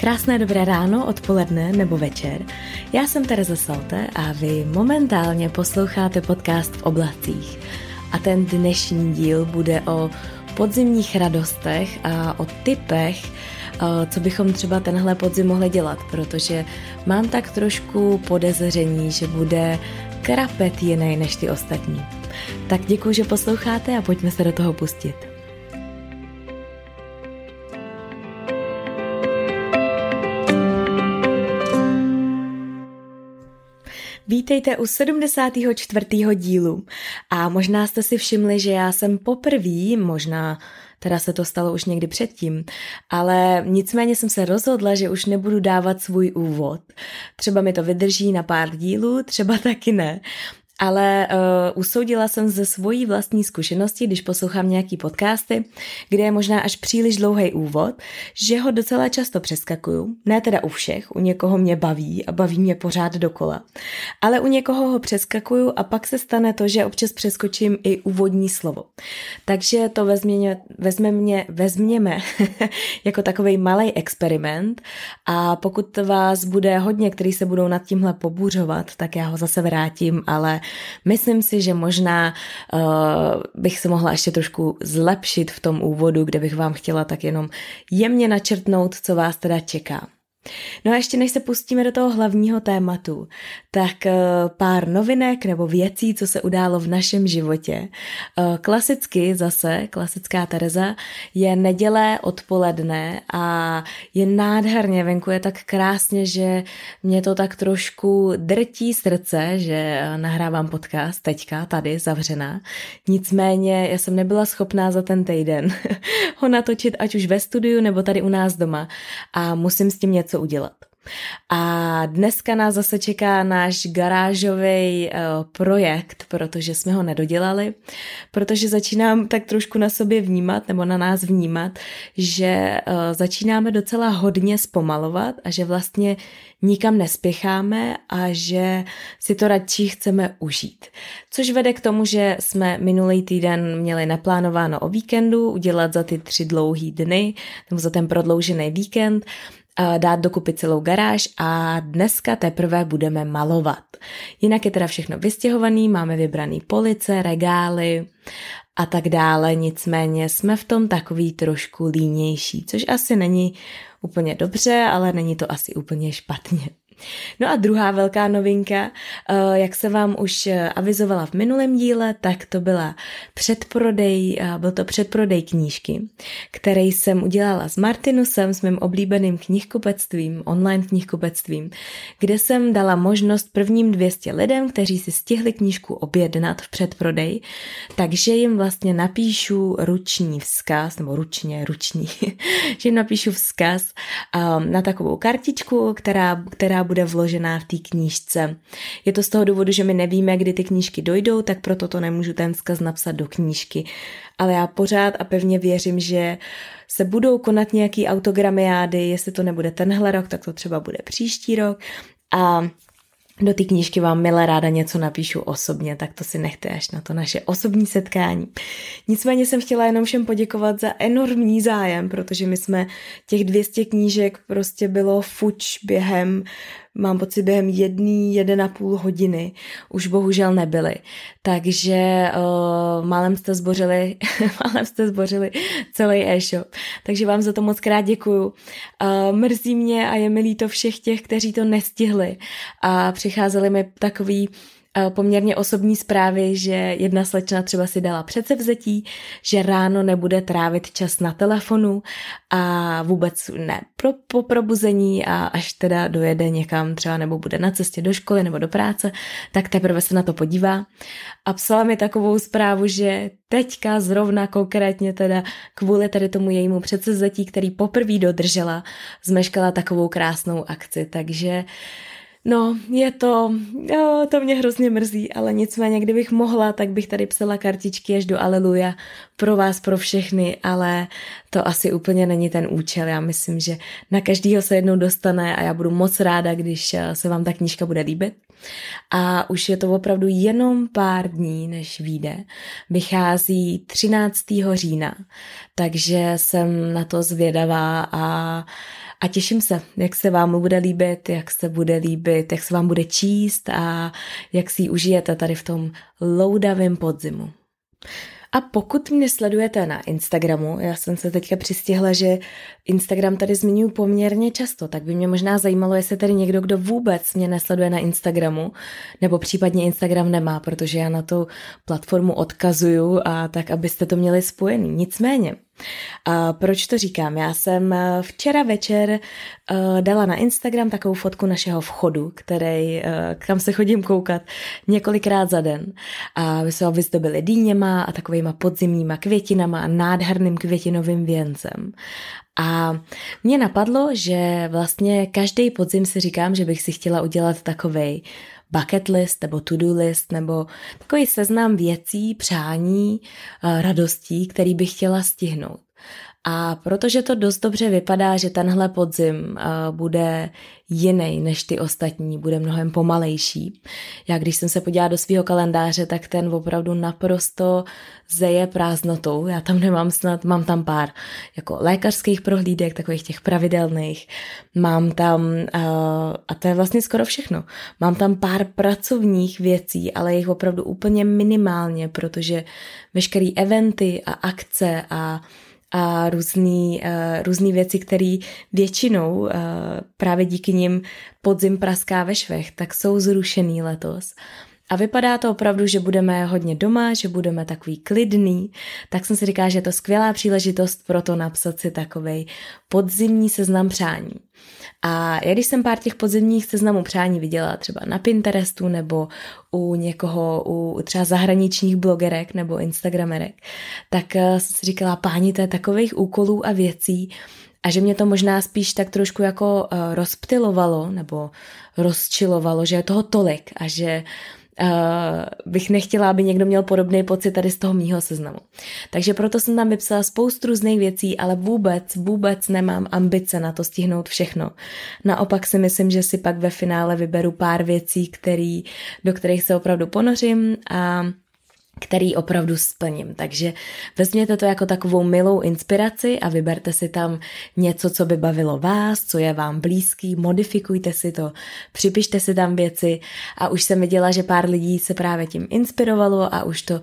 Krásné dobré ráno, odpoledne nebo večer. Já jsem Tereza Salte a vy momentálně posloucháte podcast V oblacích. A ten dnešní díl bude o podzimních radostech a o tipech, co bychom třeba tenhle podzim mohli dělat, protože mám tak trošku podezření, že bude krapet jiný než ty ostatní. Tak děkuji, že posloucháte a pojďme se do toho pustit. Vítejte u 74. dílu a možná jste si všimli, že já jsem poprvé, možná teda se to stalo už někdy předtím, ale nicméně jsem se rozhodla, že už nebudu dávat svůj úvod. Třeba mi to vydrží na pár dílů, třeba taky ne. Ale usoudila jsem ze svojí vlastní zkušenosti, když poslouchám nějaký podcasty, kde je možná až příliš dlouhý úvod, že ho docela často přeskakuju. Ne teda u všech, u někoho mě baví a baví mě pořád dokola. Ale u někoho ho přeskakuju a pak se stane to, že občas přeskočím i úvodní slovo. Takže to vezměme jako takovej malej experiment a pokud vás bude hodně, kteří se budou nad tímhle pobůřovat, tak já ho zase vrátím, ale myslím si, že možná bych se mohla ještě trošku zlepšit v tom úvodu, kde bych vám chtěla tak jenom jemně načrtnout, co vás teda čeká. No a ještě než se pustíme do toho hlavního tématu, tak pár novinek nebo věcí, co se událo v našem životě. Klasicky zase, klasická Tereza, je neděle odpoledne a je nádherně, venku je tak krásně, že mě to tak trošku drtí srdce, že nahrávám podcast teďka tady zavřená. Nicméně já jsem nebyla schopná za ten týden ho natočit ať už ve studiu nebo tady u nás doma a musím s tím něco udělat. A dneska nás zase čeká náš garážový projekt, protože jsme ho nedodělali, protože začínám tak trošku na sobě vnímat, nebo na nás vnímat, že začínáme docela hodně zpomalovat a že vlastně nikam nespěcháme a že si to radši chceme užít. Což vede k tomu, že jsme minulý týden měli naplánováno o víkendu udělat za ty 3 dlouhý dny, nebo za ten prodloužený víkend, dát dokupy celou garáž a dneska teprve budeme malovat. Jinak je teda všechno vystěhovaný, máme vybraný police, regály a tak dále, nicméně jsme v tom takový trošku línější, což asi není úplně dobře, ale není to asi úplně špatně. No a druhá velká novinka, jak se vám už avizovala v minulém díle, tak to byl to předprodej knížky, který jsem udělala s Martinusem, s mým oblíbeným knihkupectvím, online knihkupectvím, kde jsem dala možnost prvním 200 lidem, kteří si stihli knížku objednat v předprodej, takže jim vlastně napíšu ruční vzkaz, nebo ruční, že jim napíšu vzkaz na takovou kartičku, která bude vložená v té knížce. Je to z toho důvodu, že my nevíme, kdy ty knížky dojdou, tak proto to nemůžu ten vzkaz napsat do knížky. Ale já pořád a pevně věřím, že se budou konat nějaký autogramiády, jestli to nebude tenhle rok, tak to třeba bude příští rok a do té knížky vám milé ráda něco napíšu osobně, tak to si nechte až na to naše osobní setkání. Nicméně jsem chtěla jenom všem poděkovat za enormní zájem, protože my jsme těch 200 knížek prostě bylo fuč mám pocit během 1,5 hodiny už bohužel nebyly. Takže málem jste zbořili celý e-shop. Takže vám za to moc krát děkuju. Mrzí mě a je mi líto všech těch, kteří to nestihli. A přicházely mi takový poměrně osobní zprávy, že jedna slečna třeba si dala předsevzetí, že ráno nebude trávit čas na telefonu a vůbec ne po probuzení a až teda dojede někam třeba nebo bude na cestě do školy nebo do práce, tak teprve se na to podívá. A psala mi takovou zprávu, že teďka zrovna konkrétně teda kvůli tady tomu jejímu předsevzetí, který poprvé dodržela, zmeškala takovou krásnou akci, takže no, to mě hrozně mrzí, ale nicméně, kdybych mohla, tak bych tady psala kartičky až do Aleluja pro vás, pro všechny, ale to asi úplně není ten účel. Já myslím, že na každýho se jednou dostane a já budu moc ráda, když se vám ta knížka bude líbit. A už je to opravdu jenom pár dní, než vyjde. Vychází 13. října, takže jsem na to zvědavá a těším se, jak se vám bude líbit, jak se vám bude číst a jak si ji užijete tady v tom loudavém podzimu. A pokud mě sledujete na Instagramu, já jsem se teďka přistihla, že Instagram tady zmiňuji poměrně často, tak by mě možná zajímalo, jestli tady někdo, kdo vůbec mě nesleduje na Instagramu, nebo případně Instagram nemá, protože já na tu platformu odkazuju a tak, abyste to měli spojený. Nicméně, a proč to říkám? Já jsem včera večer dala na Instagram takovou fotku našeho vchodu, kam se chodím koukat několikrát za den. A my jsme ho vyzdobili dýněma a takovýma podzimníma květinama a nádherným květinovým věncem. A mně napadlo, že vlastně každý podzim si říkám, že bych si chtěla udělat takovej bucket list nebo to-do list nebo takový seznam věcí, přání, radostí, který bych chtěla stihnout. A protože to dost dobře vypadá, že tenhle podzim bude jiný než ty ostatní, bude mnohem pomalejší. Já když jsem se podívala do svého kalendáře, tak ten opravdu naprosto zeje prázdnotou. Já tam mám tam pár jako lékařských prohlídek, takových těch pravidelných. Mám tam, a to je vlastně skoro všechno, mám tam pár pracovních věcí, ale jich opravdu úplně minimálně, protože veškerý eventy a akce a různý věci, které většinou právě díky nim podzim praská ve švech, tak jsou zrušený letos. A vypadá to opravdu, že budeme hodně doma, že budeme takový klidný, tak jsem si říkala, že je to skvělá příležitost pro to napsat si takovej podzimní seznam přání. A já když jsem pár těch podzimních seznamů přání viděla třeba na Pinterestu nebo u někoho, u třeba zahraničních blogerek nebo instagramerek, tak jsem si říkala, páni, to je takových úkolů a věcí a že mě to možná spíš tak trošku jako rozptylovalo nebo rozčilovalo, že je toho tolik a že bych nechtěla, aby někdo měl podobný pocit tady z toho mýho seznamu. Takže proto jsem tam vypsala spoustu různých věcí, ale vůbec nemám ambice na to stihnout všechno. Naopak si myslím, že si pak ve finále vyberu pár věcí, do kterých se opravdu ponořím a který opravdu splním. Takže vezměte to jako takovou milou inspiraci a vyberte si tam něco, co by bavilo vás, co je vám blízký, modifikujte si to, připište si tam věci a už jsem viděla, že pár lidí se právě tím inspirovalo a už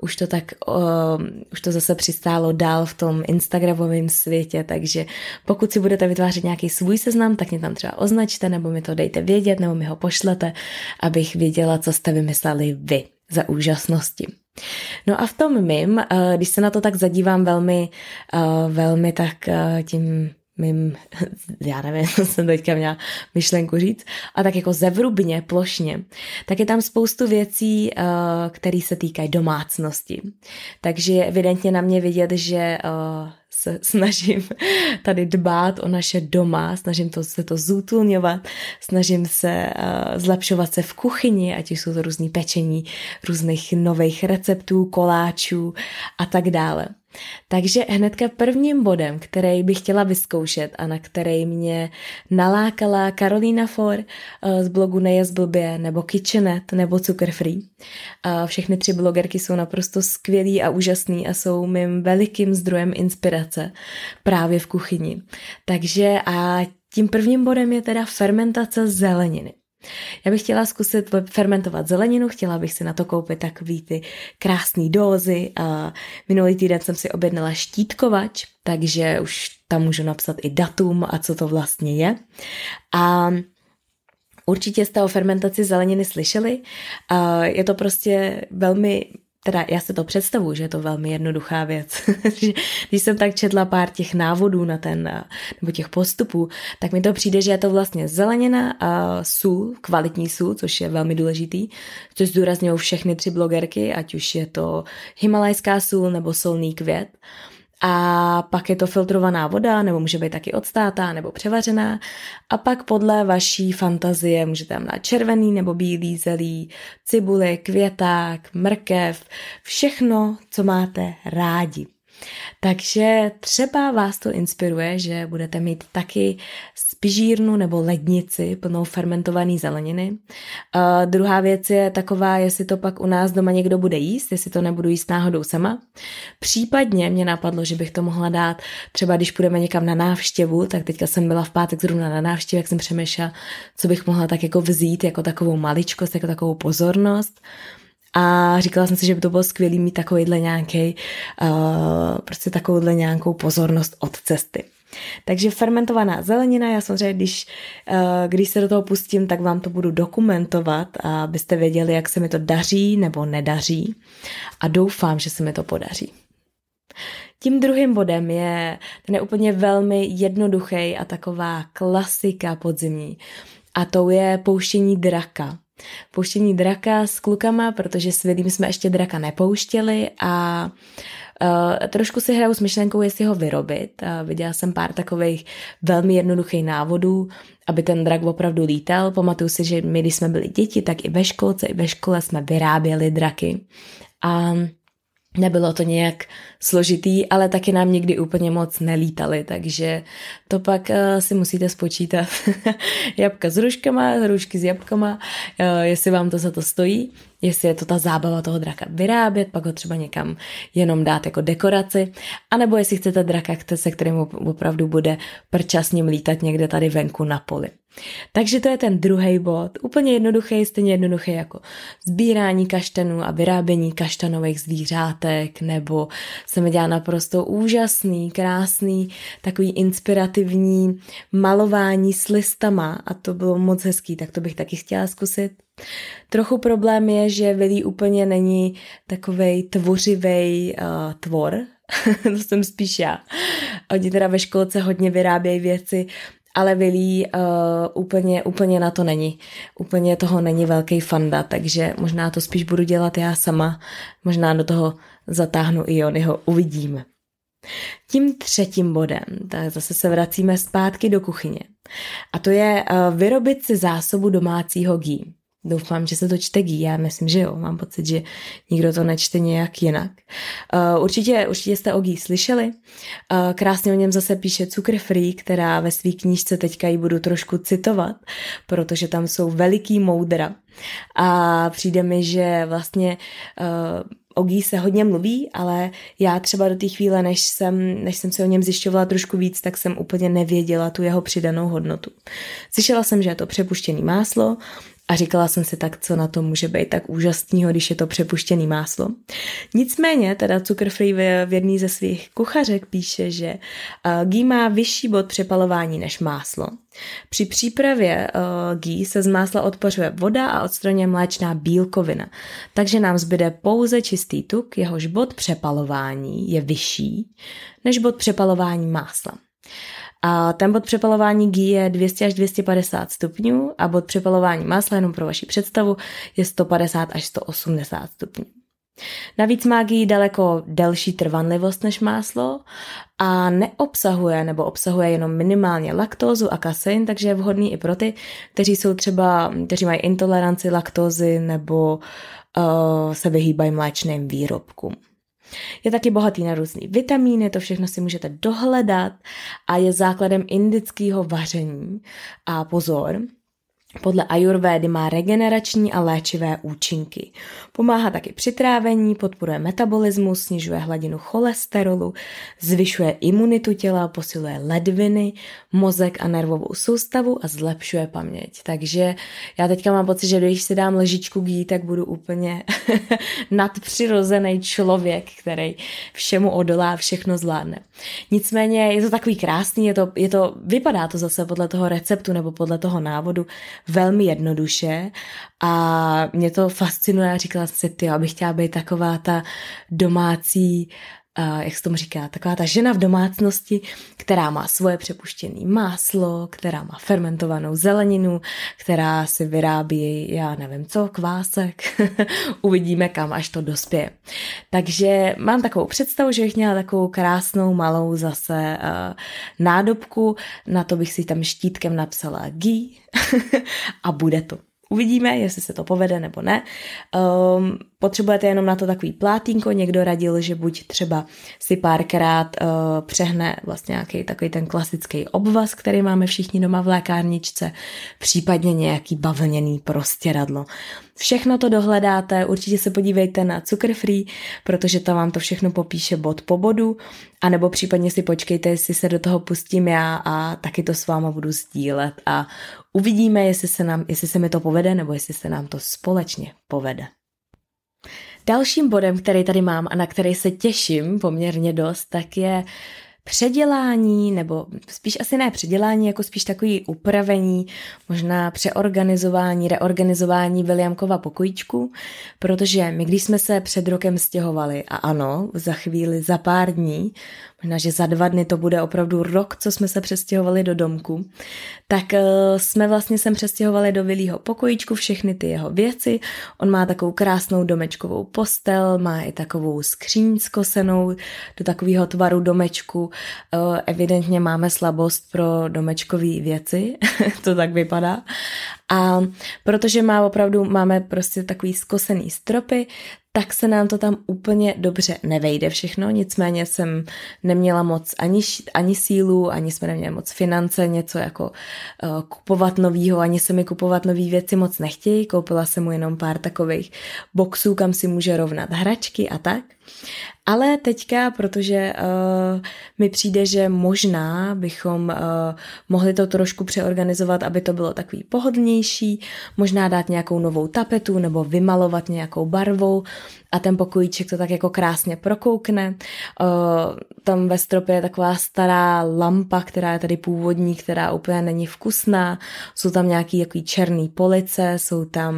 to zase přistálo dál v tom instagramovém světě, takže pokud si budete vytvářet nějaký svůj seznam, tak mě tam třeba označte nebo mi to dejte vědět nebo mi ho pošlete, abych věděla, co jste vymysleli vy za úžasnosti. No a v tom mým, když se na to tak zadívám velmi tak tím mým, já nevím, jsem teďka měla myšlenku říct, a tak jako zevrubně, plošně, tak je tam spoustu věcí, které se týkají domácnosti. Takže je evidentně na mě vidět, že se snažím tady dbát o naše doma, snažím se to zútulňovat, snažím se zlepšovat se v kuchyni, ať už jsou to různý pečení, různých nových receptů, koláčů a tak dále. Takže hnedka prvním bodem, který bych chtěla vyzkoušet a na který mě nalákala Karolína For z blogu Nejez blbě nebo Kitchenet nebo Cukrfree. Všechny 3 blogerky jsou naprosto skvělý a úžasný a jsou mým velikým zdrojem inspirace právě v kuchyni. Takže a tím prvním bodem je teda fermentace zeleniny. Já bych chtěla zkusit fermentovat zeleninu, chtěla bych si na to koupit takový ty krásný dózy a minulý týden jsem si objednala štítkovač, takže už tam můžu napsat i datum a co to vlastně je. A určitě jste o fermentaci zeleniny slyšeli. Je to prostě velmi, teda já si to představuji, že je to velmi jednoduchá věc. Když jsem tak četla pár těch návodů na nebo těch postupů, tak mi to přijde, že je to vlastně zelenina a sůl, kvalitní sůl, což je velmi důležitý, což zdůrazňují všechny 3 blogerky, ať už je to himalajská sůl nebo solný květ. A pak je to filtrovaná voda, nebo může být taky odstátá, nebo převařená. A pak podle vaší fantazie můžete tam dát červený nebo bílý zelí, cibuli, květák, mrkev, všechno, co máte rádi. Takže třeba vás to inspiruje, že budete mít taky spižírnu nebo lednici plnou fermentované zeleniny. Druhá věc je taková, jestli to pak u nás doma někdo bude jíst, jestli to nebudu jíst náhodou sama. Případně mě napadlo, že bych to mohla dát, třeba když půjdeme někam na návštěvu, tak teďka jsem byla v pátek zrovna na návštěvě, jak jsem přemýšlela, co bych mohla tak jako vzít jako takovou maličkost, jako takovou pozornost. A říkala jsem si, že by to bylo skvělý mít takovýhle nějaký, prostě takovouhle nějakou pozornost od cesty. Takže fermentovaná zelenina, já samozřejmě, když se do toho pustím, tak vám to budu dokumentovat, abyste věděli, jak se mi to daří nebo nedaří a doufám, že se mi to podaří. Tím druhým bodem ten je úplně velmi jednoduchý a taková klasika podzimní a to je pouštění draka. Pouštění draka s klukama, protože s Vilím jsme ještě draka nepouštěli a trošku si hraju s myšlenkou, jestli ho vyrobit. Viděla jsem pár takových velmi jednoduchých návodů, aby ten drak opravdu lítal. Pamatuju si, že my, když jsme byli děti, tak i ve škole jsme vyráběli draky. A nebylo to nějak složitý, ale taky nám nikdy úplně moc nelítali, takže to pak si musíte spočítat jabka s hruškama, hrušky s jabkama, jestli vám to za to stojí, jestli je to ta zábava toho draka vyrábět, pak ho třeba někam jenom dát jako dekoraci, anebo jestli chcete draka, se kterým opravdu bude prčasně lítat někde tady venku na poli. Takže to je ten druhý bod, úplně jednoduchý, stejně jednoduchý jako sbírání kaštanů a vyrábění kaštanových zvířátek, nebo jsem dělala naprosto úžasný, krásný, takový inspirativní malování s listama a to bylo moc hezký, tak to bych taky chtěla zkusit. Trochu problém je, že Vilí úplně není takovej tvořivej tvor, to jsem spíš já. Oni teda ve školce hodně vyrábějí věci, ale Vilí úplně na to není. Úplně toho není velký fanda, takže možná to spíš budu dělat já sama. Možná do toho zatáhnu i Jonyho, uvidíme. Tím třetím bodem, tak zase se vracíme zpátky do kuchyně. A to je vyrobit si zásobu domácího ghee. Doufám, že se to čte ghee, já myslím, že jo, mám pocit, že nikdo to nečte nějak jinak. Určitě jste o ghee slyšeli, krásně o něm zase píše Cukr Free, která ve své knížce teďka ji budu trošku citovat, protože tam jsou veliký moudra a přijde mi, že vlastně o ghee se hodně mluví, ale já třeba do té chvíle, než jsem si o něm zjišťovala trošku víc, tak jsem úplně nevěděla tu jeho přidanou hodnotu. Slyšela jsem, že je to přepuštěné máslo, a říkala jsem si tak, co na to může být tak úžasného, když je to přepuštěný máslo. Nicméně, teda Cukr Free v jedné ze svých kuchařek píše, že ghee má vyšší bod přepalování než máslo. Při přípravě ghee se z másla odpařuje voda a odstraňuje mléčná bílkovina, takže nám zbyde pouze čistý tuk, jehož bod přepalování je vyšší než bod přepalování másla. A ten bod přepalování ghee je 200 až 250 stupňů a bod přepalování másla, jenom pro vaši představu, je 150 až 180 stupňů. Navíc má ghee daleko delší trvanlivost než máslo a neobsahuje nebo obsahuje jenom minimálně laktózu a kasein, takže je vhodný i pro ty, kteří mají intoleranci laktózy nebo se vyhýbají mléčným výrobkům. Je taky bohatý na různý vitamíny, to všechno si můžete dohledat a je základem indického vaření. A pozor, podle ajurvédy má regenerační a léčivé účinky. Pomáhá taky při trávení, podporuje metabolismus, snižuje hladinu cholesterolu, zvyšuje imunitu těla, posiluje ledviny, mozek a nervovou soustavu a zlepšuje paměť. Takže já teďka mám pocit, že když si dám lžičku ghee, tak budu úplně nadpřirozený člověk, který všemu odolá, všechno zvládne. Nicméně je to takový krásný, vypadá to zase podle toho receptu nebo podle toho návodu velmi jednoduše a mě to fascinuje a říkala jsem si, abych chtěla být taková ta domácí, jak se tomu říká, taková ta žena v domácnosti, která má svoje přepuštěné máslo, která má fermentovanou zeleninu, která si vyrábí, já nevím co, kvásek. Uvidíme, kam až to dospěje. Takže mám takovou představu, že bych měla takovou krásnou malou zase nádobku, na to bych si tam štítkem napsala ghee a bude to. Uvidíme, jestli se to povede nebo ne. Potřebujete jenom na to takový plátínko, někdo radil, že buď třeba si párkrát přehne vlastně nějaký takový ten klasický obvaz, který máme všichni doma v lékárničce, případně nějaký bavlněný prostěradlo. Všechno to dohledáte, určitě se podívejte na Cukr Free, protože tam vám to všechno popíše bod po bodu, anebo případně si počkejte, jestli se do toho pustím já a taky to s váma budu sdílet a uvidíme, jestli se mi to povede, nebo jestli se nám to společně povede. Dalším bodem, který tady mám a na který se těším poměrně dost, tak je předělání, nebo spíš asi ne předělání, jako spíš takový upravení, možná přeorganizování, reorganizování Williamkova pokojíčku, protože my, když jsme se před rokem stěhovali, a ano, za chvíli, za pár dní, možná, že za 2 dny to bude opravdu rok, co jsme se přestěhovali do domku, tak jsme vlastně sem přestěhovali do Willího pokojíčku všechny ty jeho věci. On má takovou krásnou domečkovou postel, má i takovou skříň skosenou do takového tvaru domečku. Evidentně máme slabost pro domečkové věci, to tak vypadá. A protože máme prostě takový skosený stropy, tak se nám to tam úplně dobře nevejde všechno, nicméně jsem neměla moc ani sílu, ani jsme neměli moc finance, něco jako kupovat novýho, ani se mi kupovat nový věci moc nechtějí, koupila jsem mu jenom pár takových boxů, kam si může rovnat hračky a tak. Ale teďka, protože mi přijde, že možná bychom mohli to trošku přeorganizovat, aby to bylo takový pohodlnější, možná dát nějakou novou tapetu nebo vymalovat nějakou barvou a ten pokojíček to tak jako krásně prokoukne. Tam ve stropě je taková stará lampa, která je tady původní, která úplně není vkusná. Jsou tam nějaký jaký černý police, jsou tam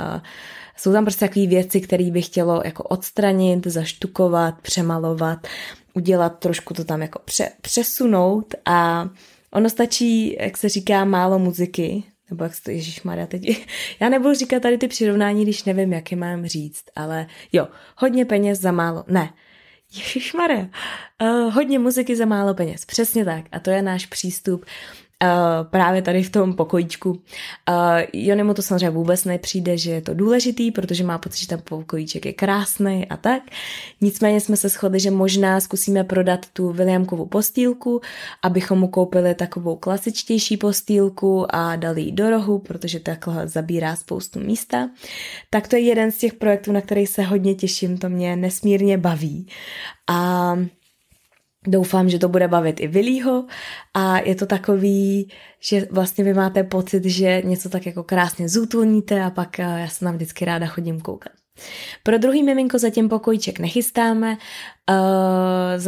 prostě takové věci, které bych chtělo jako odstranit, zaštukovat, přemalovat, udělat trošku to tam jako přesunout a ono stačí, jak se říká, málo muziky, nebo jak se to, ježišmarja, teď, já nebudu říkat tady ty přirovnání, když nevím, jak je mám říct, ale jo, hodně peněz za málo, ne, ježišmarja, hodně muziky za málo peněz, přesně tak a to je náš přístup právě tady v tom pokojíčku. Jonimu to samozřejmě vůbec nepřijde, že je to důležitý, protože má pocit, že ten pokojíček je krásný a tak. Nicméně jsme se shodli, že možná zkusíme prodat tu Williamkovu postýlku, abychom mu koupili takovou klasičtější postýlku a dali ji do rohu, protože takhle zabírá spoustu místa. Tak to je jeden z těch projektů, na který se hodně těším, to mě nesmírně baví. A doufám, že to bude bavit i Willího a je to takový, že vlastně vy máte pocit, že něco tak jako krásně zútulníte a pak já se tam vždycky ráda chodím koukat. Pro druhý miminko zatím pokojíček nechystáme, za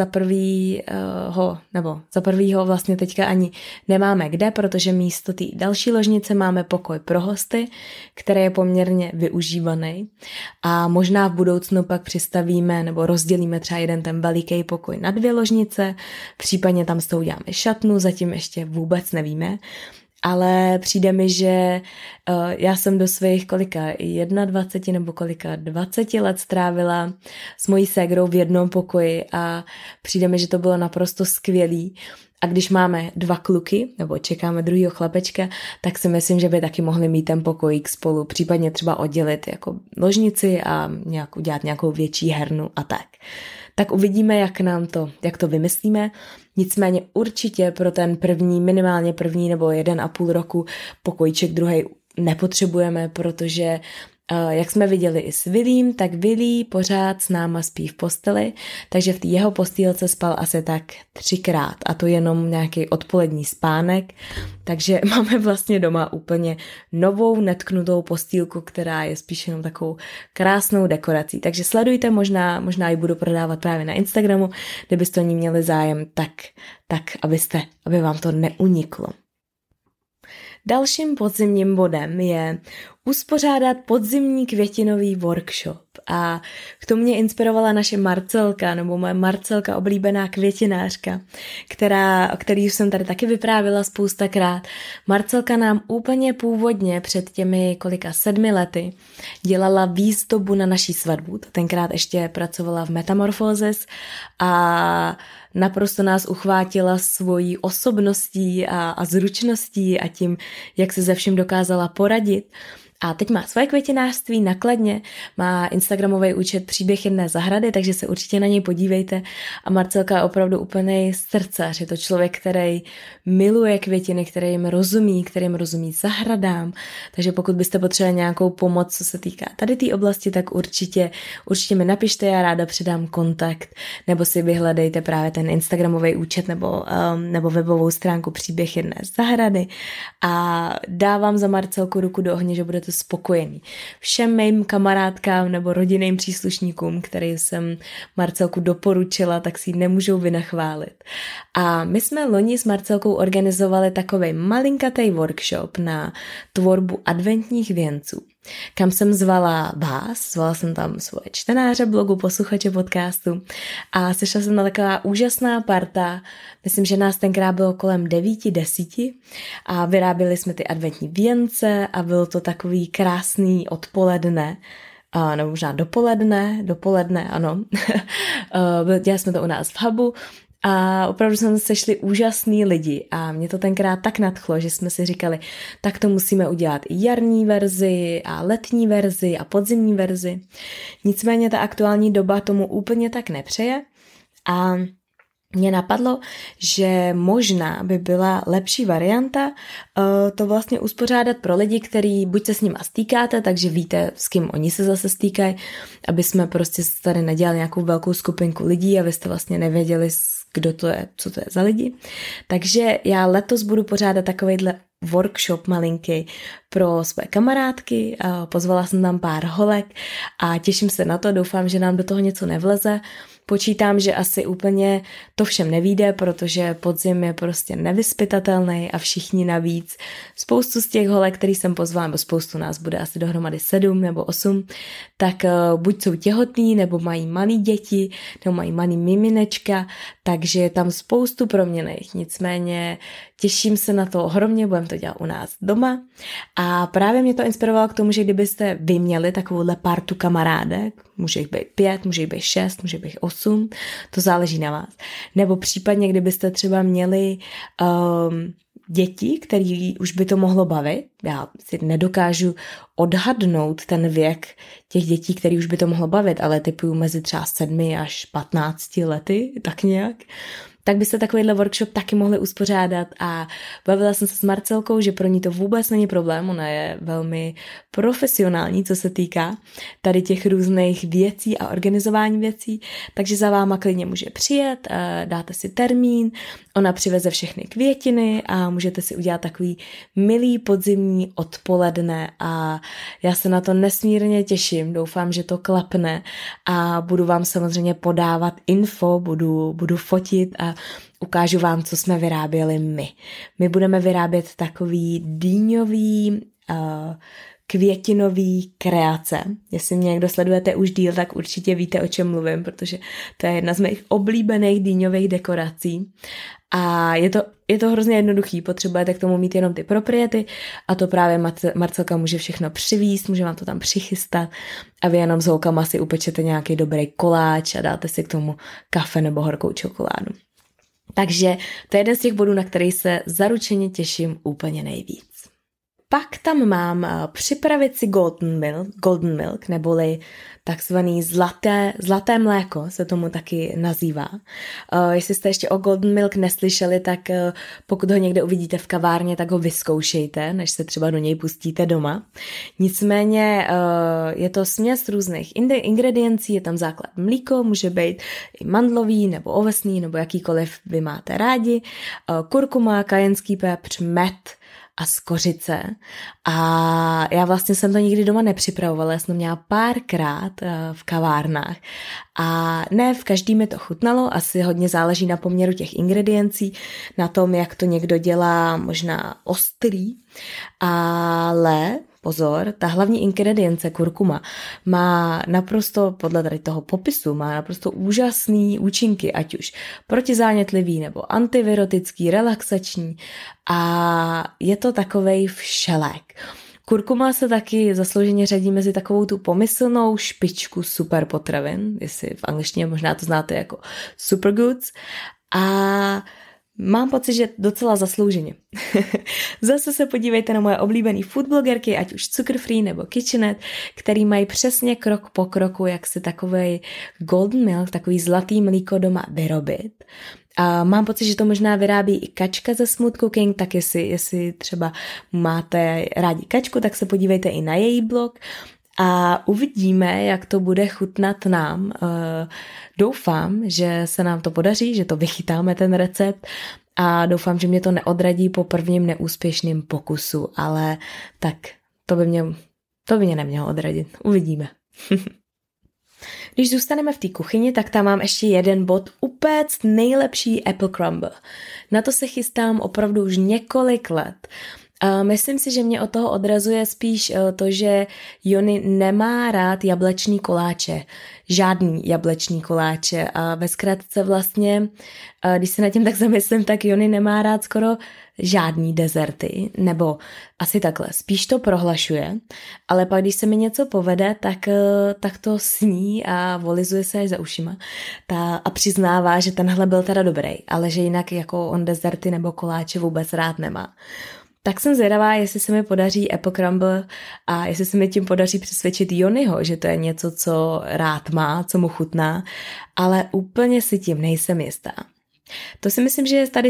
prvýho vlastně teďka ani nemáme kde, protože místo té další ložnice máme pokoj pro hosty, který je poměrně využívaný a možná v budoucnu pak přistavíme nebo rozdělíme třeba jeden ten veliký pokoj na 2 ložnice, případně tam s tou uděláme šatnu, zatím ještě vůbec nevíme. Ale přijde mi, že já jsem do svých 21 nebo 20 let strávila s mojí ségrou v jednom pokoji a přijde mi, že to bylo naprosto skvělý. A když máme 2 kluky, nebo čekáme druhýho chlapečka, tak si myslím, že by taky mohli mít ten pokojík spolu, případně třeba oddělit jako ložnici a udělat nějakou větší hernu a tak. Tak uvidíme, jak to vymyslíme. Nicméně určitě pro ten minimálně první nebo 1,5 roku pokojíček druhý nepotřebujeme, protože jak jsme viděli i s Willím, tak Willy pořád s náma spí v posteli, takže v té jeho postýlce spal asi tak 3krát a to jenom nějaký odpolední spánek, takže máme vlastně doma úplně novou netknutou postýlku, která je spíš jenom takovou krásnou dekorací, takže sledujte, možná ji budu prodávat právě na Instagramu, kdybyste o ní měli zájem, tak aby vám to neuniklo. Dalším podzimním bodem je uspořádat podzimní květinový workshop a k tomu mě inspirovala naše Marcelka, nebo moje Marcelka, oblíbená květinářka, který už jsem tady taky vyprávila spoustakrát. Marcelka nám úplně původně před těmi 7 lety dělala výzdobu na naší svatbu, tenkrát ještě pracovala v Metamorphoses a naprosto nás uchvátila svojí osobností a zručností a tím, jak se ze vším dokázala poradit. A teď má svoje květinářství nakladně, má instagramový účet Příběh jedné zahrady, takže se určitě na něj podívejte. A Marcelka je opravdu úplný srdcař. Je to člověk, který miluje květiny, který jim rozumí zahradám. Takže pokud byste potřebovali nějakou pomoc, co se týká tady té oblasti, tak určitě mi napište, já ráda předám kontakt, nebo si vyhledejte právě ten instagramový účet nebo webovou stránku Příběh jedné zahrady a dávám za Marcelku ruku do ohně, že budete spokojení. Všem mým kamarádkám nebo rodinným příslušníkům, který jsem Marcelku doporučila, tak si ji nemůžou vynachválit. A my jsme loni s Marcelkou organizovali takovej malinkatej workshop na tvorbu adventních věnců, kam jsem zvala jsem tam svoje čtenáře blogu, posluchače podcastu a sešla jsem na taková úžasná parta, myslím, že nás tenkrát bylo kolem 9-10 a vyráběli jsme ty adventní věnce a bylo to takový krásný odpoledne, nebo možná dopoledne, ano. Dělali jsme to u nás v hubu a opravdu jsme sešli úžasný lidi a mě to tenkrát tak nadchlo, že jsme si říkali, tak to musíme udělat i jarní verzi a letní verzi a podzimní verzi. Nicméně ta aktuální doba tomu úplně tak nepřeje a mě napadlo, že možná by byla lepší varianta to vlastně uspořádat pro lidi, který buď se s nima stýkáte, takže víte, s kým oni se zase stýkají, aby jsme prostě tady nedělali nějakou velkou skupinku lidí a vy jste vlastně nevěděli, kdo to je, co to je za lidi. Takže já letos budu pořádat takovejhle workshop malinký pro své kamarádky, pozvala jsem tam pár holek a těším se na to, doufám, že nám do toho něco nevleze. Počítám, že asi úplně to všem nevyjde, protože podzim je prostě nevyzpytatelný a všichni navíc. Spoustu z těch holek, který jsem pozvala, nebo spoustu nás bude asi dohromady 7 nebo 8, tak buď jsou těhotný, nebo mají malý děti, nebo mají malý miminečka, takže je tam spoustu proměnných. Nicméně těším se na to ohromně, budeme to dělat u nás doma a právě mě to inspirovalo k tomu, že kdybyste vy měli takovouhle partu kamarádek, může jich být 5, může jich být 6, může jich být 8, to záleží na vás. Nebo případně, kdybyste třeba měli děti, který už by to mohlo bavit, já si nedokážu odhadnout ten věk těch dětí, který už by to mohlo bavit, ale typuju mezi třeba 7 až 15 lety, tak nějak, tak byste takovýhle workshop taky mohli uspořádat a bavila jsem se s Marcelkou, že pro ní to vůbec není problém, ona je velmi profesionální, co se týká tady těch různých věcí a organizování věcí, takže za váma klidně může přijet, dáte si termín, ona přiveze všechny květiny a můžete si udělat takový milý podzimní odpoledne a já se na to nesmírně těším, doufám, že to klapne a budu vám samozřejmě podávat info, budu fotit a ukážu vám, co jsme vyráběli my. My budeme vyrábět takový dýňový květinový kreace. Jestli mě někdo sledujete už díl, tak určitě víte, o čem mluvím, protože to je jedna z mých oblíbených dýňových dekorací. A je to hrozně jednoduchý, potřebujete k tomu mít jenom ty propriety a to právě Marcelka může všechno přivízt, může vám to tam přichystat a vy jenom s holkama si upečete nějaký dobrý koláč a dáte si k tomu kafe nebo horkou čokoládu. Takže to je jeden z těch bodů, na který se zaručeně těším úplně nejvíc. Pak tam mám připravit si golden milk, neboli takzvaný zlaté mléko, se tomu taky nazývá. Jestli jste ještě o golden milk neslyšeli, tak pokud ho někde uvidíte v kavárně, tak ho vyzkoušejte, než se třeba do něj pustíte doma. Nicméně je to směs různých ingrediencí, je tam základ mlíko, může být i mandlový nebo ovesný, nebo jakýkoliv vy máte rádi, kurkuma, kajenský pepř, med, a z kořice. A já vlastně jsem to nikdy doma nepřipravovala, já jsem to měla párkrát v kavárnách. A ne v každý mi to chutnalo, asi hodně záleží na poměru těch ingrediencí, na tom, jak to někdo dělá, možná ostrý, ale pozor, ta hlavní ingredience kurkuma má naprosto, podle tady toho popisu, má naprosto úžasný účinky, ať už protizánětlivý nebo antivirotický, relaxační a je to takovej všelék. Kurkuma se taky zaslouženě řadí mezi takovou tu pomyslnou špičku superpotravin, jestli v angličtině možná to znáte jako superfoods. A mám pocit, že docela zaslouženě. Zase se podívejte na moje oblíbené foodblogerky, ať už Cukrfree nebo Kitchenet, který mají přesně krok po kroku, jak si takovej golden milk, takový zlatý mlíko doma vyrobit. A mám pocit, že to možná vyrábí i Kačka ze Smooth Cooking, tak jestli třeba máte rádi Kačku, tak se podívejte i na její blog a uvidíme, jak to bude chutnat nám. Doufám, že se nám to podaří, že to vychytáme ten recept a doufám, že mě to neodradí po prvním neúspěšném pokusu, ale tak to by mě nemělo odradit. Uvidíme. Když zůstaneme v té kuchyni, tak tam mám ještě jeden bod, upéct nejlepší apple crumble. Na to se chystám opravdu už několik let. Myslím si, že mě od toho odrazuje spíš to, že Jony nemá rád jablečný koláče. Žádný jablečný koláče. A ve zkratce vlastně, když se nad tím tak zamyslím, tak Jony nemá rád skoro žádný dezerty, nebo asi takhle, spíš to prohlašuje, ale pak když se mi něco povede, tak to sní a volizuje se až za ušima a přiznává, že tenhle byl teda dobrý, ale že jinak jako on dezerty nebo koláče vůbec rád nemá. Tak jsem zvědavá, jestli se mi podaří apple crumble a jestli se mi tím podaří přesvědčit Jonyho, že to je něco, co rád má, co mu chutná, ale úplně si tím nejsem jistá. To si myslím, že je tady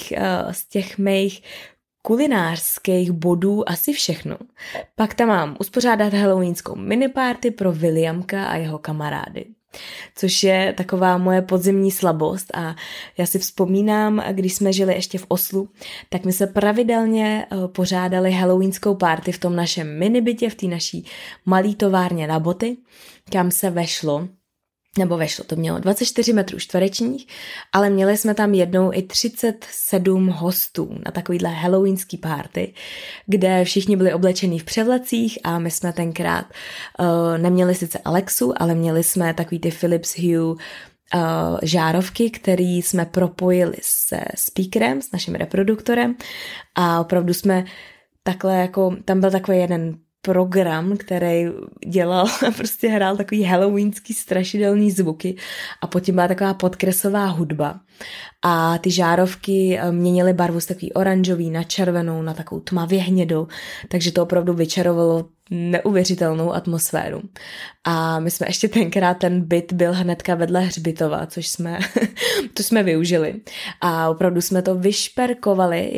z těch mých kulinářských bodů asi všechno. Pak tam mám uspořádat halloweenskou miniparty pro Williamka a jeho kamarády, což je taková moje podzimní slabost a já si vzpomínám, když jsme žili ještě v Oslu, tak my se pravidelně pořádali halloweenskou party v tom našem minibytě, v té naší malý továrně na boty, kam se vešlo, to mělo 24 metrů čtverečních, ale měli jsme tam jednou i 37 hostů na takovýhle halloweenský party, kde všichni byli oblečení v převlecích a my jsme tenkrát neměli sice Alexu, ale měli jsme takový ty Philips Hue žárovky, který jsme propojili se speakerem, s naším reproduktorem a opravdu jsme takhle jako, tam byl takový jeden program, který dělal a prostě hrál takový halloweenský strašidelný zvuky a potom byla taková podkresová hudba a ty žárovky měnily barvu z takový oranžový na červenou, na takovou tmavě hnědou, takže to opravdu vyčarovalo neuvěřitelnou atmosféru. A my jsme ještě tenkrát, ten byt byl hnedka vedle hřbitova, což jsme využili. A opravdu jsme to vyšperkovali,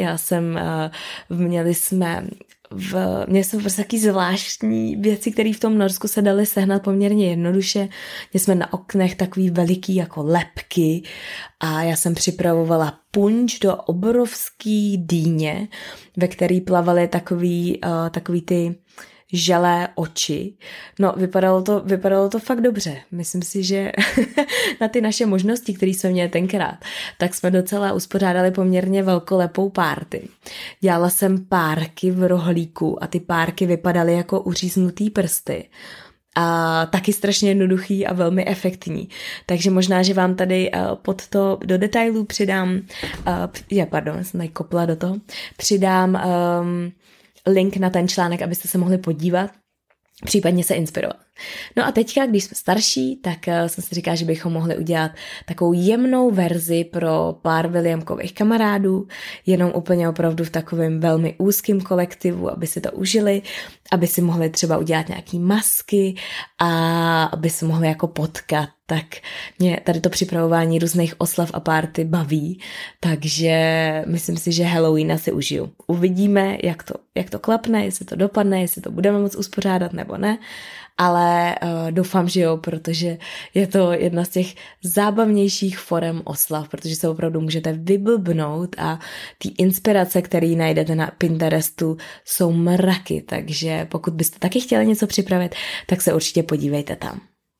měli jsme prostě taky zvláštní věci, které v tom Norsku se daly sehnat poměrně jednoduše. Měli jsme na oknech takový veliký jako lepky a já jsem připravovala punč do obrovský dýně, ve který plavaly takový ty želé oči. No, vypadalo to fakt dobře. Myslím si, že na ty naše možnosti, které jsme měli tenkrát, tak jsme docela uspořádali poměrně velkolepou párty. Dělala jsem párky v rohlíku a ty párky vypadaly jako uříznutý prsty. A taky strašně jednoduchý a velmi efektní. Takže možná, že vám tady pod to do detailů přidám, jsem tady kopla do toho, přidám link na ten článek, abyste se mohli podívat, případně se inspirovat. No a teďka, když jsme starší, tak jsem si říkala, že bychom mohli udělat takovou jemnou verzi pro pár Williamkových kamarádů, jenom úplně opravdu v takovém velmi úzkém kolektivu, aby si to užili, aby si mohli třeba udělat nějaký masky a aby se mohli jako potkat. Tak mě tady to připravování různých oslav a party baví, takže myslím si, že Halloween si užiju. Uvidíme, jak to klapne, jestli to dopadne, jestli to budeme moct uspořádat nebo ne, ale doufám, že jo, protože je to jedna z těch zábavnějších forem oslav, protože se opravdu můžete vyblbnout a ty inspirace, které najdete na Pinterestu, jsou mraky, takže pokud byste taky chtěli něco připravit, tak se určitě podívejte tam.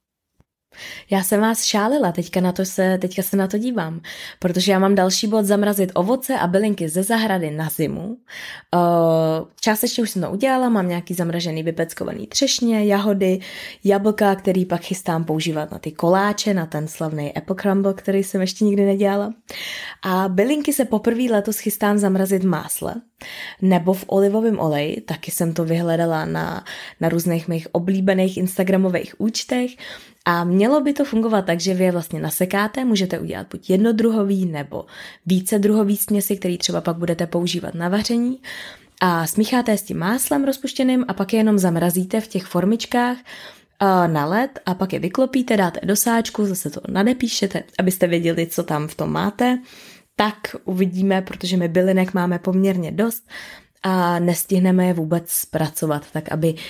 Já jsem vás šálila, teďka se na to dívám, protože já mám další bod zamrazit ovoce a bylinky ze zahrady na zimu. Částečně už jsem to udělala, mám nějaký zamražený vypeckovaný třešně, jahody, jablka, který pak chystám používat na ty koláče, na ten slavný apple crumble, který jsem ještě nikdy nedělala. A bylinky se poprvé letos chystám zamrazit v másle nebo v olivovém oleji, taky jsem to vyhledala na různých mých oblíbených instagramových účtech A mělo by to fungovat tak, že vy je vlastně nasekáte, můžete udělat buď jednodruhový nebo vícedruhový směsi, který třeba pak budete používat na vaření. A smícháte s tím máslem rozpuštěným a pak je jenom zamrazíte v těch formičkách na led a pak je vyklopíte, dáte do sáčku, zase to nadepíšete, abyste věděli, co tam v tom máte. Tak uvidíme, protože my bylinek máme poměrně dost a nestihneme je vůbec zpracovat, tak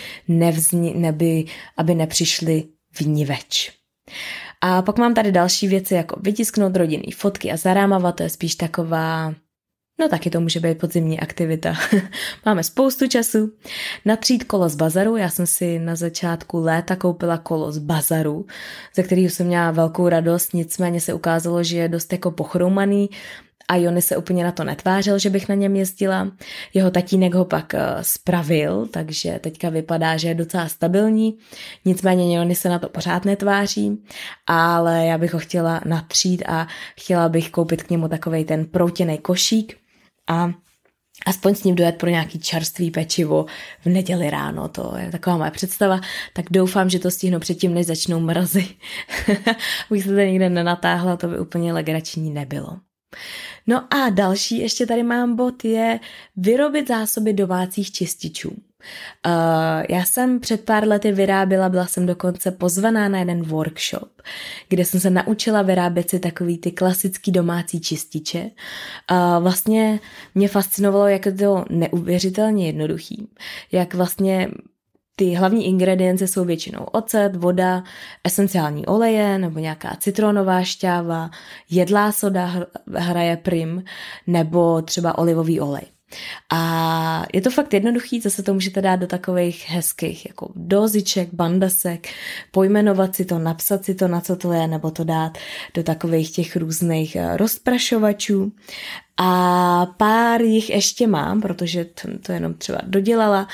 aby nepřišly vniveč. A pak mám tady další věci, jako vytisknout rodinný fotky a zarámovat, to je spíš taková, no taky to může být podzimní aktivita. Máme spoustu času. Natřít kolo z bazaru, já jsem si na začátku léta koupila kolo z bazaru, ze kterého jsem měla velkou radost, nicméně se ukázalo, že je dost jako pochroumaný, a Jony se úplně na to netvářil, že bych na něm jezdila. Jeho tatínek ho pak spravil, takže teďka vypadá, že je docela stabilní. Nicméně Jony se na to pořád netváří, ale já bych ho chtěla natřít a chtěla bych koupit k němu takovej ten proutěnej košík a aspoň s ním dojet pro nějaký čerstvý pečivo v neděli ráno. To je taková moje představa, tak doufám, že to stihnu předtím, než začnou mrazy. Už se to nikde nenatáhla, to by úplně legrační nebylo. No a další, ještě tady mám bod, je vyrobit zásoby domácích čističů. Já jsem před pár lety byla jsem dokonce pozvaná na jeden workshop, kde jsem se naučila vyrábět si takový ty klasický domácí čističe. Vlastně mě fascinovalo, jak je to neuvěřitelně jednoduchý, jak vlastně ty hlavní ingredience jsou většinou ocet, voda, esenciální oleje nebo nějaká citronová šťáva, jedlá soda hraje prim nebo třeba olivový olej. A je to fakt jednoduchý, zase to můžete dát do takových hezkých jako doziček, bandasek, pojmenovat si to, napsat si to, na co to je, nebo to dát do takových těch různých rozprašovačů. A pár jich ještě mám, protože to jenom třeba dodělala,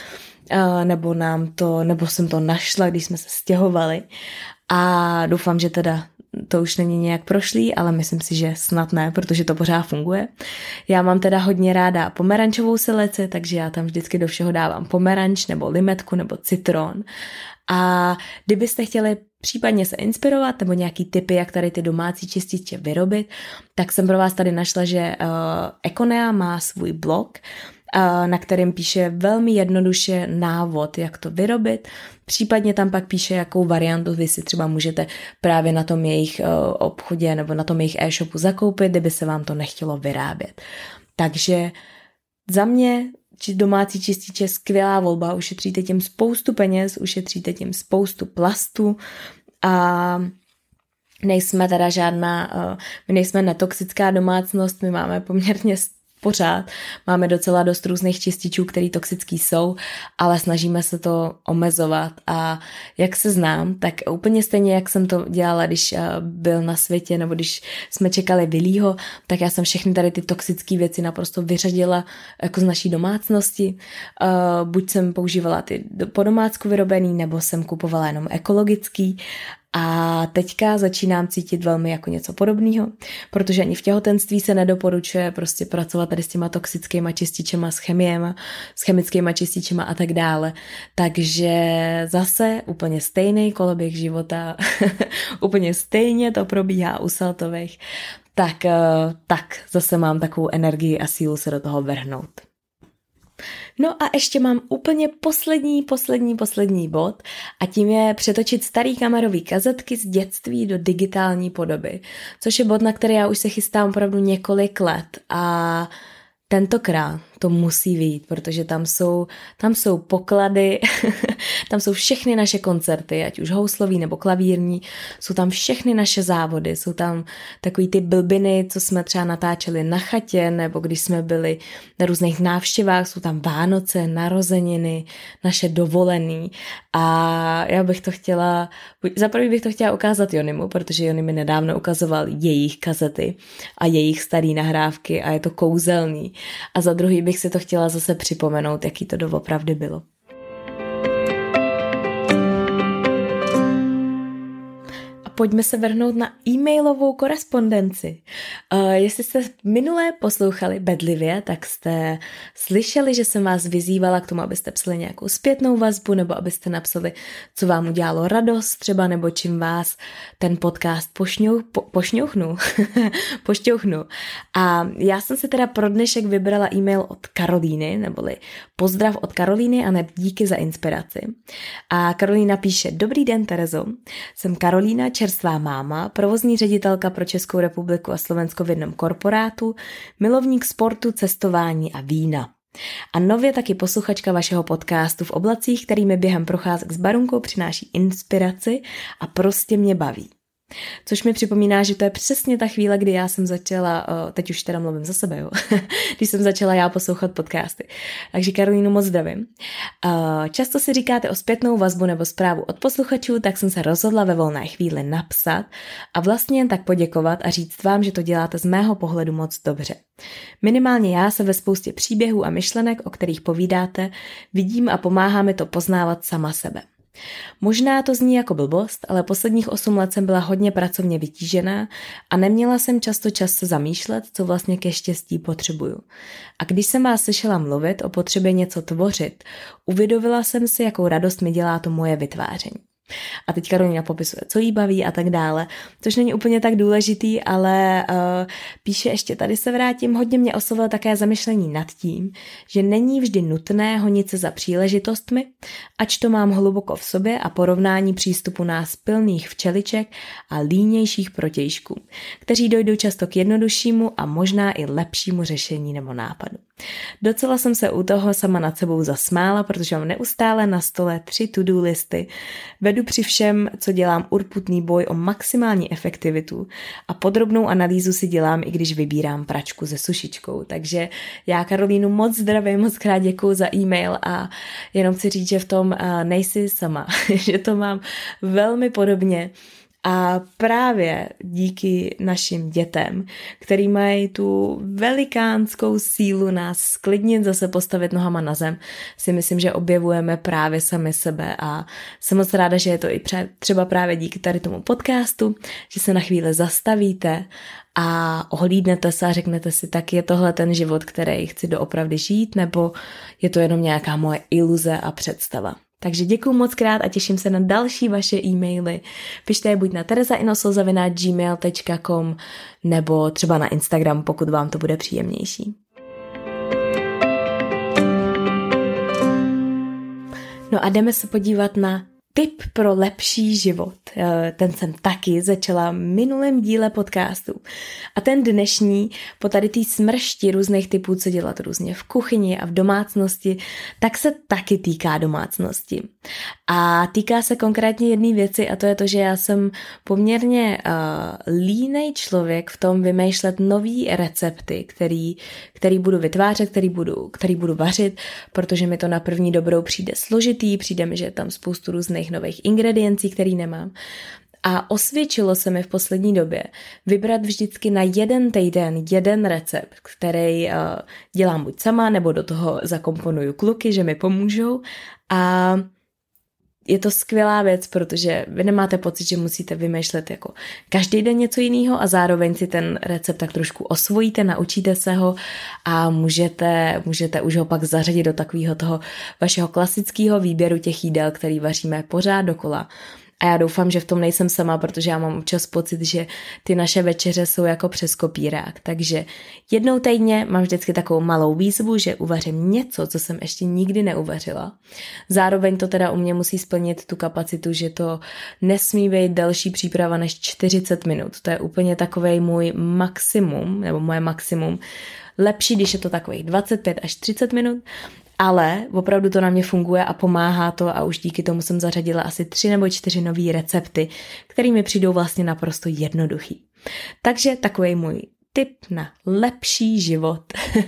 nebo jsem to našla, když jsme se stěhovali a doufám, že teda to už není nějak prošlý, ale myslím si, že snad ne, protože to pořád funguje. Já mám teda hodně ráda pomerančovou silici, takže já tam vždycky do všeho dávám pomeranč nebo limetku nebo citron. A kdybyste chtěli případně se inspirovat nebo nějaký tipy, jak tady ty domácí čističe vyrobit, tak jsem pro vás tady našla, že Econea má svůj blog, na kterém píše velmi jednoduše návod, jak to vyrobit. Případně tam pak píše, jakou variantu vy si třeba můžete právě na tom jejich obchodě nebo na tom jejich e-shopu zakoupit, kdyby se vám to nechtělo vyrábět. Takže za mě domácí čističe je skvělá volba, ušetříte tím spoustu peněz, ušetříte tím spoustu plastu a nejsme teda my nejsme netoxická domácnost, my máme poměrně pořád. Máme docela dost různých čističů, který toxický jsou, ale snažíme se to omezovat a jak se znám, tak úplně stejně, jak jsem to dělala, když byl na světě nebo když jsme čekali Willího, tak já jsem všechny tady ty toxické věci naprosto vyřadila jako z naší domácnosti. Buď jsem používala ty po domácku vyrobený, nebo jsem kupovala jenom ekologický. A teďka začínám cítit velmi jako něco podobného, protože ani v těhotenství se nedoporučuje prostě pracovat tady s těma toxickýma čističema, s chemickýma čističema a tak dále. Takže zase úplně stejný koloběh života, úplně stejně to probíhá u Saltových, tak zase mám takovou energii a sílu se do toho vrhnout. No a ještě mám úplně poslední bod a tím je přetočit starý kamerový kazetky z dětství do digitální podoby, což je bod, na který já už se chystám opravdu několik let a tentokrát to musí vyjít, protože tam jsou poklady, tam jsou všechny naše koncerty, ať už houslový nebo klavírní, jsou tam všechny naše závody, jsou tam takový ty blbiny, co jsme třeba natáčeli na chatě, nebo když jsme byli na různých návštěvách, jsou tam Vánoce, narozeniny, naše dovolený a já bych to chtěla, za prvý bych to chtěla ukázat Jonimu, protože Jony mi nedávno ukazoval jejich kazety a jejich starý nahrávky a je to kouzelný a za druhý bych si to chtěla zase připomenout, jaký to doopravdy bylo. pojďme se vrhnout na e-mailovou korespondenci. Jestli jste minulé poslouchali bedlivě, tak jste slyšeli, že jsem vás vyzývala k tomu, abyste psali nějakou zpětnou vazbu, nebo abyste napsali, co vám udělalo radost třeba, nebo čím vás ten podcast pošťouchnul. A já jsem si teda pro dnešek vybrala e-mail od Karolíny, neboli pozdrav od Karolíny a díky za inspiraci. A Karolína píše: Dobrý den, Terezo. Jsem Karolína, čerstvá máma, provozní ředitelka pro Českou republiku a Slovensko v jednom korporátu, milovník sportu, cestování a vína. A nově taky posluchačka vašeho podcastu v oblacích, který mi během procházek s Barunkou přináší inspiraci a prostě mě baví. Což mi připomíná, že to je přesně ta chvíle, kdy já jsem začala, teď už teda mluvím za sebe, jo, když jsem začala já poslouchat podcasty. Takže Karolínu moc zdravím. Často si říkáte o zpětnou vazbu nebo zprávu od posluchačů, tak jsem se rozhodla ve volné chvíli napsat a vlastně jen tak poděkovat a říct vám, že to děláte z mého pohledu moc dobře. Minimálně já se ve spoustě příběhů a myšlenek, o kterých povídáte, vidím a pomáhá mi to poznávat sama sebe. Možná to zní jako blbost, ale posledních 8 let jsem byla hodně pracovně vytížená a neměla jsem často čas se zamýšlet, co vlastně ke štěstí potřebuju. A když jsem vás slyšela mluvit o potřebě něco tvořit, uvědomila jsem si, jakou radost mi dělá to moje vytváření. A teď Karolína popisuje, co jí baví a tak dále, což není úplně tak důležitý, ale píše ještě, tady se vrátím, hodně mě oslovilo také zamyšlení nad tím, že není vždy nutné honit se za příležitostmi, ač to mám hluboko v sobě a porovnání přístupu nás pilných včeliček a línějších protějšků, kteří dojdou často k jednoduššímu a možná i lepšímu řešení nebo nápadu. Docela jsem se u toho sama nad sebou zasmála, protože mám neustále na stole 3 to-do listy. Vedu při všem, co dělám, urputný boj o maximální efektivitu a podrobnou analýzu si dělám, i když vybírám pračku se sušičkou. Takže já Karolínu moc zdravím, moc krát děkuju za e-mail a jenom chci říct, že v tom nejsi sama, že to mám velmi podobně. A právě díky našim dětem, který mají tu velikánskou sílu nás sklidnit, zase postavit nohama na zem, si myslím, že objevujeme právě sami sebe a jsem moc ráda, že je to i třeba právě díky tady tomu podcastu, že se na chvíli zastavíte a ohlídnete se a řeknete si, tak je tohle ten život, který chci doopravdy žít, nebo je to jenom nějaká moje iluze a představa. Takže děkuju moc krát a těším se na další vaše e-maily. Pište je buď na terezainoso@gmail.com nebo třeba na Instagram, pokud vám to bude příjemnější. No a jdeme se podívat na tip pro lepší život. Ten jsem taky začala minulém díle podcastu. A ten dnešní, po tady té smršti různých typů, co dělat různě v kuchyni a v domácnosti, tak se taky týká domácnosti. A týká se konkrétně jedné věci a to je to, že já jsem poměrně línej člověk v tom vymýšlet nový recepty, který budu vytvářet, který budu vařit, protože mi to na první dobrou přijde složitý, přijde mi, že je tam spoustu různých nových ingrediencí, který nemám. A osvědčilo se mi v poslední době vybrat vždycky na jeden týden jeden recept, který dělám buď sama, nebo do toho zakomponuju kluky, že mi pomůžou. A je to skvělá věc, protože vy nemáte pocit, že musíte vymýšlet jako každý den něco jiného a zároveň si ten recept tak trošku osvojíte, naučíte se ho a můžete už ho pak zařadit do takového toho vašeho klasického výběru těch jídel, který vaříme pořád dokola. A já doufám, že v tom nejsem sama, protože já mám občas pocit, že ty naše večeře jsou jako přes kopírák. Takže jednou týdně mám vždycky takovou malou výzvu, že uvařím něco, co jsem ještě nikdy neuvařila. Zároveň to teda u mě musí splnit tu kapacitu, že to nesmí být delší příprava než 40 minut. To je úplně takovej můj maximum, nebo moje maximum. Lepší, když je to takových 25 až 30 minut. Ale opravdu to na mě funguje a pomáhá to a už díky tomu jsem zařadila asi 3 nebo 4 nový recepty, který mi přijdou vlastně naprosto jednoduchý. Takže takový můj tip na lepší život.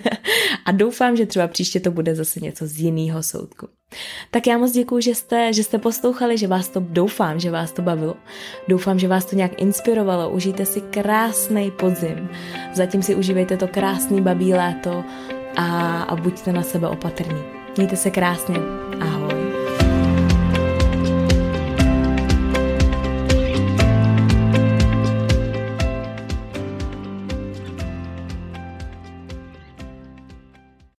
A doufám, že třeba příště to bude zase něco z jiného soudku. Tak já moc děkuju, že jste poslouchali, doufám, že vás to bavilo. Doufám, že vás to nějak inspirovalo. Užijte si krásný podzim. Zatím si užívejte to krásný babí léto a buďte na sebe opatrní. Mějte se krásně.